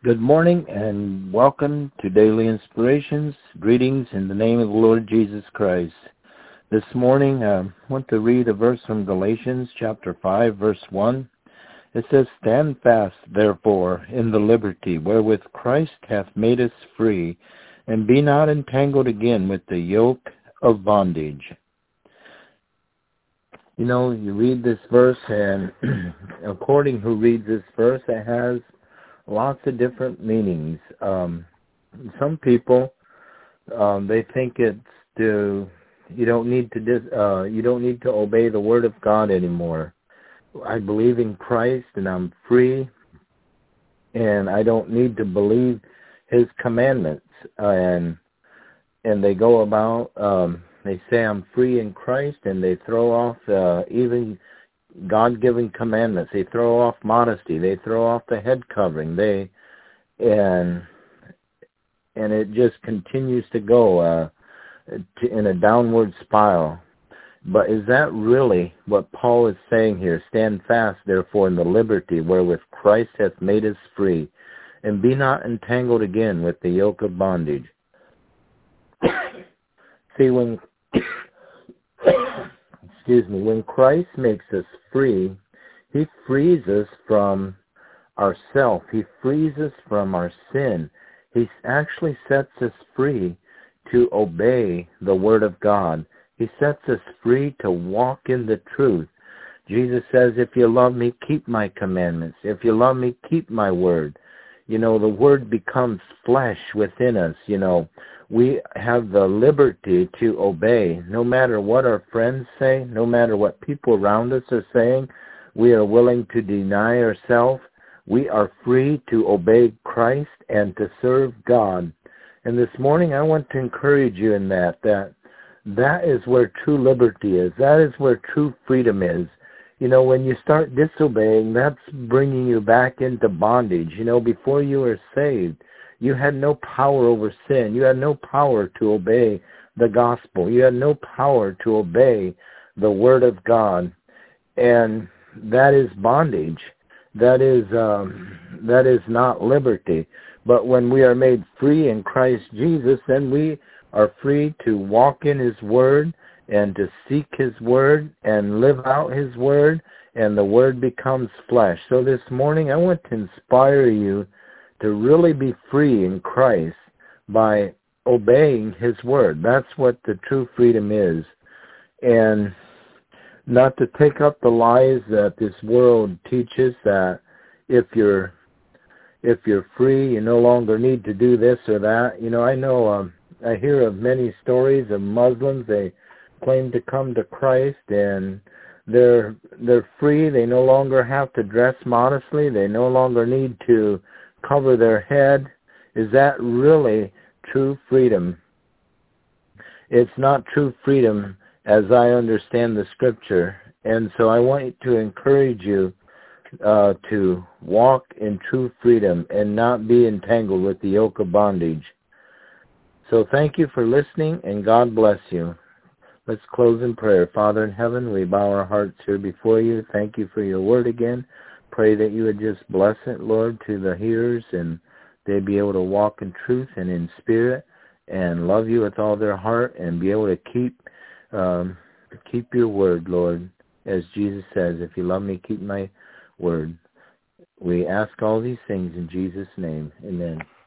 Good morning and welcome to Daily Inspirations. Greetings in the name of the Lord Jesus Christ. This morning I want to read a verse from Galatians chapter 5, verse 1. It says, "Stand fast, therefore, in the liberty wherewith Christ hath made us free, and be not entangled again with the yoke of bondage." You know, you read this verse, and according who reads this verse, it has lots of different meanings. Some people they think it's you don't need to obey the Word of God anymore. I believe in Christ and I'm free, and I don't need to believe His commandments. And they go about they say I'm free in Christ, and they throw off even God-given commandments. They throw off modesty. They throw off the head covering. And it just continues to go in a downward spiral. But is that really what Paul is saying here? Stand fast, therefore, in the liberty wherewith Christ hath made us free, and be not entangled again with the yoke of bondage. See, when when Christ makes us free, He frees us from ourself. He frees us from our sin. He actually sets us free to obey the Word of God. He sets us free to walk in the truth. Jesus says, "If you love me, keep my commandments. If you love me, keep my word." You know, the Word becomes flesh within us. You know, we have the liberty to obey. No matter what our friends say, no matter what people around us are saying, we are willing to deny ourselves. We are free to obey Christ and to serve God. And this morning I want to encourage you in that is where true liberty is. That is where true freedom is. You know, when you start disobeying, that's bringing you back into bondage. You know, before you were saved, you had no power over sin. You had no power to obey the gospel. You had no power to obey the Word of God. And that is bondage. That is not liberty. But when we are made free in Christ Jesus, then we are free to walk in His Word and to seek His Word and live out His Word, and the Word becomes flesh. So this morning I want to inspire you to really be free in Christ by obeying His Word. That's what the true freedom is. And not to take up the lies that this world teaches, that if you're free, you no longer need to do this or that. You know, I hear of many stories of Muslims. They claim to come to Christ, and they're free. They no longer have to dress modestly. They no longer need to cover their head. Is that really true freedom? It's not true freedom as I understand the Scripture. And so I want to encourage you to walk in true freedom and not be entangled with the yoke of bondage. So thank you for listening, and God bless you. Let's close in prayer. Father in heaven, we bow our hearts here before you. Thank you for your word again. Pray that you would just bless it, Lord, to the hearers, and they'd be able to walk in truth and in spirit and love you with all their heart and be able to keep your word, Lord. As Jesus says, "If you love me, keep my word." We ask all these things in Jesus' name. Amen.